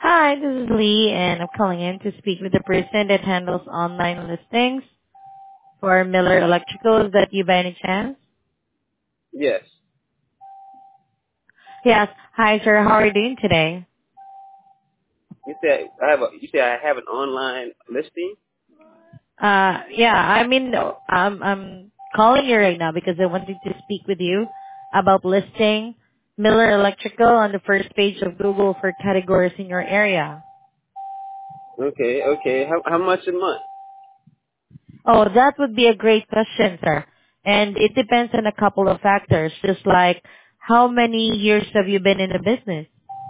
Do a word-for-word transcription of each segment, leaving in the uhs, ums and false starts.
Hi, this is Lee, and I'm calling in to speak with the person that handles online listings for Miller Electrical. Is that you by any chance? Yes. Yes. Hi, sir. How are you doing today? You said I have a. You said I have an online listing. Uh, yeah, I mean, I'm, I'm calling you right now because I wanted to speak with you about listing Miller Electrical on the first page of Google for categories in your area. Okay. Okay. How how much a month? Oh, that would be a great question, sir. And it depends on a couple of factors, just like how many years have you been in the business?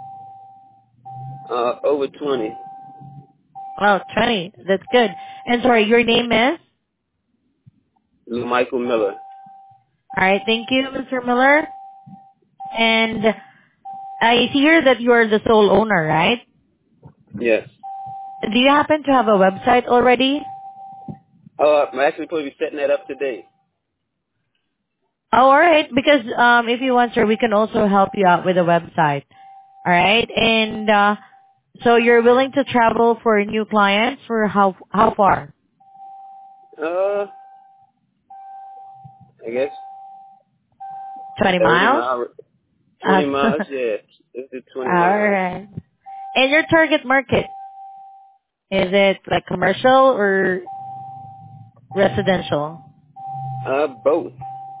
Uh, over twenty. Well, twenty. That's good. And sorry, your name is? Michael Miller. All right, thank you, Mister Miller. And I hear that you are the sole owner, right? Yes. Do you happen to have a website already? Oh, I'm actually supposed to be setting that up today. Oh, all right. Because um, if you want, sir, we can also help you out with a website. All right. And uh, so you're willing to travel for new clients for how how far? Uh, I guess Twenty thirty miles. miles. Uh, Twenty miles. Yeah. Let's do twenty all miles. right. And your target market, is it like commercial or residential? Uh, both.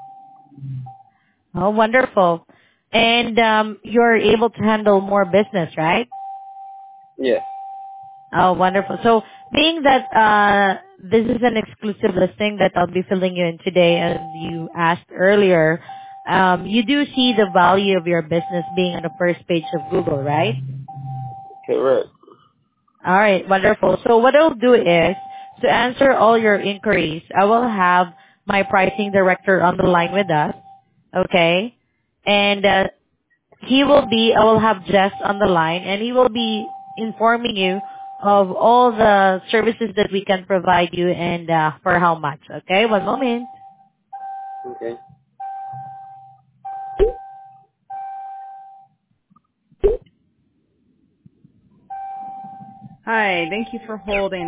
Oh, wonderful. And um, you're able to handle more business, right? Yes. Oh, wonderful. So being that uh, this is an exclusive listing that I'll be filling you in today, as you asked earlier, um, you do see the value of your business being on the first page of Google, right? Correct. All right, wonderful. So what I'll do is, to answer all your inquiries, I will have my pricing director on the line with us, okay? And uh, he will be, I will have Jess on the line, and he will be informing you of all the services that we can provide you and uh, for how much, okay? One moment. Okay. Hi, thank you for holding.